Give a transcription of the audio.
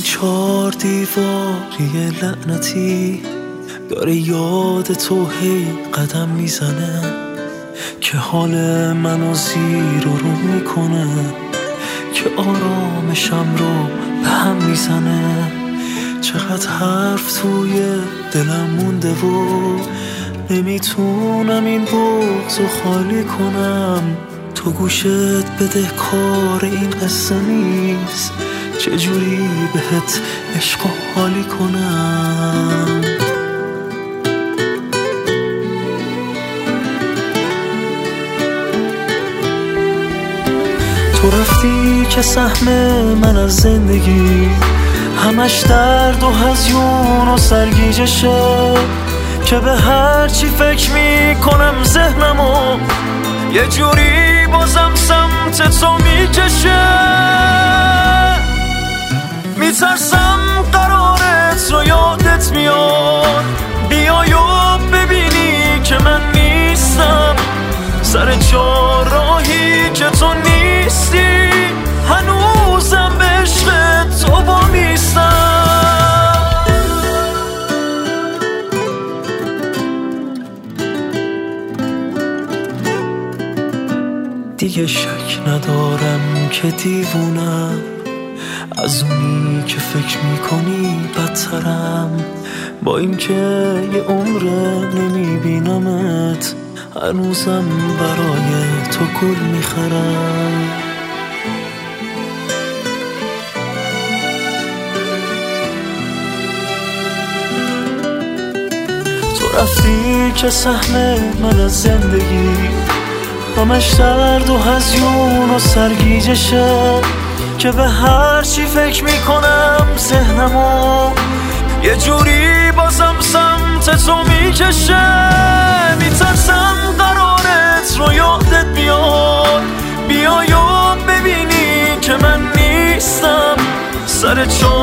4 دیواری لعنتی داره یاد تو هی قدم میزنه که حال منو زیر و رو میکنه که آرامشم رو به هم میزنه. چقدر حرف توی دلم مونده و نمیتونم این بغض رو خالی کنم. تو گوشت بده کار این قصه نیست، چجوری بهت عشق و حالی کنم. تو رفتی که سهم من از زندگی همش درد و هزیون و سرگیجشه که به هر چی فکر میکنم ذهنمو یه جوری بازم سمت تو میکشه. میترسم قرارت رو یادت میاد بیای و ببینی که من نیستم سر چهارراهی که تو نیستی، هنوزم به عشق تو با میستم. دیگه شک ندارم که دیوونم، از اونی که فکر میکنی بدترم. با این که یه عمره نمیبینمت هنوزم برای تو گل میخرم. تو رفتی که سهم من از زندگی همش درد و هزیون و سرگیجشه که به هر چی فکر میکنم ذهنمو یه جوری بازم سمت تو میکشه. میترسم قرارت رو یادت بیاد بیای و ببینی که من نیستم سر